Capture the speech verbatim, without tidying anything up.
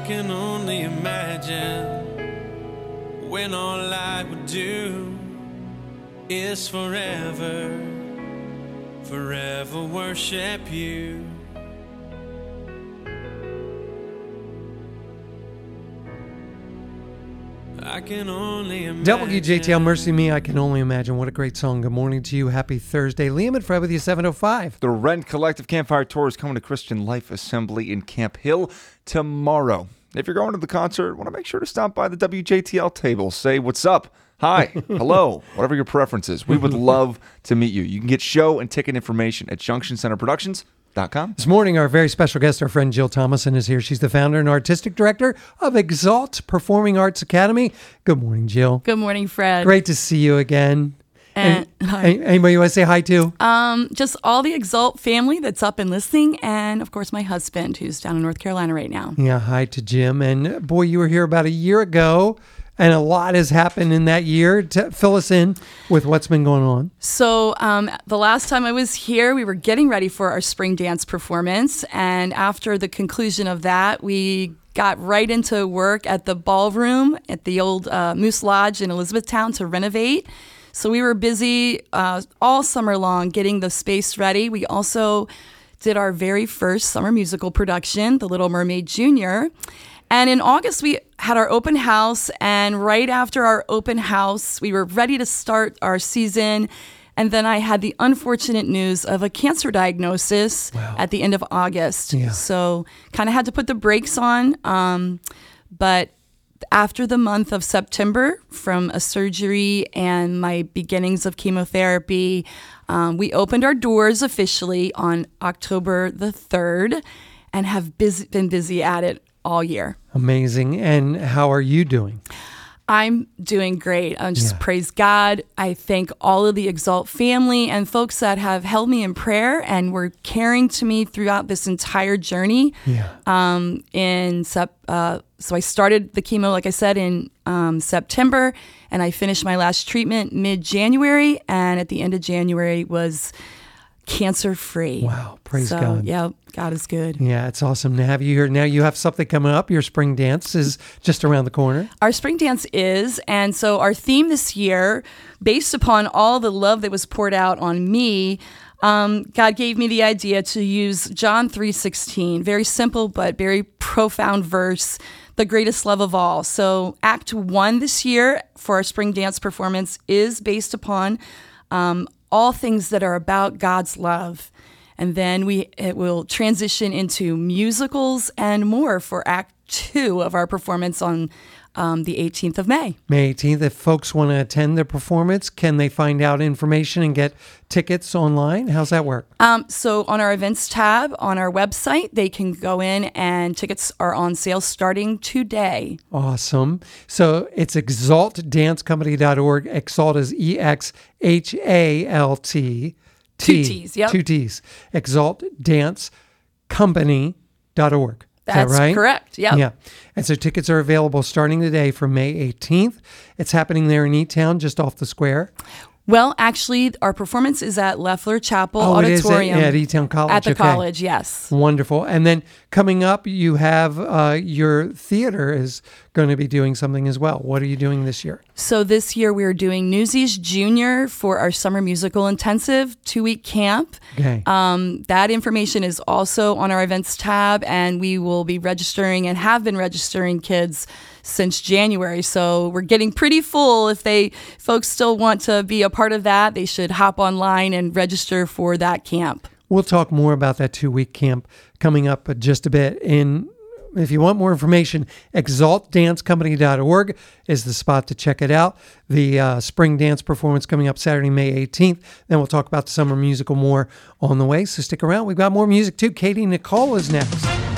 can only imagine when all I would do is forever, forever worship you. I can only imagine. W J T L, Mercy Me, I Can Only Imagine. What a great song. Good morning to you. Happy Thursday. Liam and Fred with you, seven oh five. The Rent Collective Campfire Tour is coming to Christian Life Assembly in Camp Hill tomorrow. If you're going to the concert, want to make sure to stop by the W J T L table. Say what's up, hi, hello, whatever your preference is. We would love to meet you. You can get show and ticket information at junction center productions dot com. This morning, our very special guest, our friend Jill Thomason, is here. She's the founder and artistic director of Exalt Performing Arts Academy. Good morning, Jill. Good morning, Fred. Great to see you again. And, and hi. Anybody you want to say hi to? Um, just all the Exalt family that's up and listening, and of course my husband, who's down in North Carolina right now. Yeah, hi to Jim. And boy, you were here about a year ago, and a lot has happened in that year. To fill us in with what's been going on. So um, the last time I was here, we were getting ready for our spring dance performance, and after the conclusion of that, we got right into work at the ballroom at the old uh, Moose Lodge in Elizabethtown to renovate. So we were busy uh, all summer long getting the space ready. We also did our very first summer musical production, The Little Mermaid Junior And in August, we had our open house. And right after our open house, we were ready to start our season. And then I had the unfortunate news of a cancer diagnosis wow. at the end of August. Yeah. So kind of had to put the brakes on. Um, but after the month of September, from a surgery and my beginnings of chemotherapy, um, we opened our doors officially on October the third and have busy, been busy at it all year. Amazing. And how are you doing? I'm doing great. I just Yeah. praise God. I thank all of the Exalt family and folks that have held me in prayer and were caring to me throughout this entire journey. Yeah. Um, in sep- uh, so I started the chemo, like I said, in um, September, and I finished my last treatment mid-January, and at the end of January was cancer-free. Wow. Praise so, God. Yeah, God is good. Yeah, it's awesome to have you here. Now you have something coming up. Your spring dance is just around the corner. Our spring dance is, and so our theme this year, based upon all the love that was poured out on me, um, God gave me the idea to use John three sixteen, very simple but very profound verse, the greatest love of all. So Act One this year for our spring dance performance is based upon um, all things that are about God's love. And then we it will transition into musicals and more for Act Two of our performance on um, the eighteenth of May. May eighteenth. If folks want to attend the performance, can they find out information and get tickets online? How's that work? Um, so on our events tab on our website, they can go in and tickets are on sale starting today. Awesome. So it's exalt dance company dot org. Exalt is E X H A L T. Two T's, yep. Two T's. exalt dance company dot org. Is That's that right? correct. Yep. Yeah. And so tickets are available starting today for May eighteenth. It's happening there in E-Town, just off the square. Well, actually, our performance is at Leffler Chapel Oh, it is at, Auditorium. at E-Town College. At the okay. college, yes. Wonderful. And then coming up, you have uh, your theater is going to be doing something as well. What are you doing this year? So this year we're doing Newsies Junior for our summer musical intensive two-week camp. Okay. Um, that information is also on our events tab, and we will be registering and have been registering kids since January. So we're getting pretty full. If they folks still want to be a part of that, they should hop online and register for that camp. We'll talk more about that two-week camp coming up just a bit. In if you want more information, exalt dance company dot org is the spot to check it out. The uh, spring dance performance coming up Saturday, May eighteenth. Then we'll talk about the summer musical more on the way. So stick around. We've got more music too. Katie Nicole is next.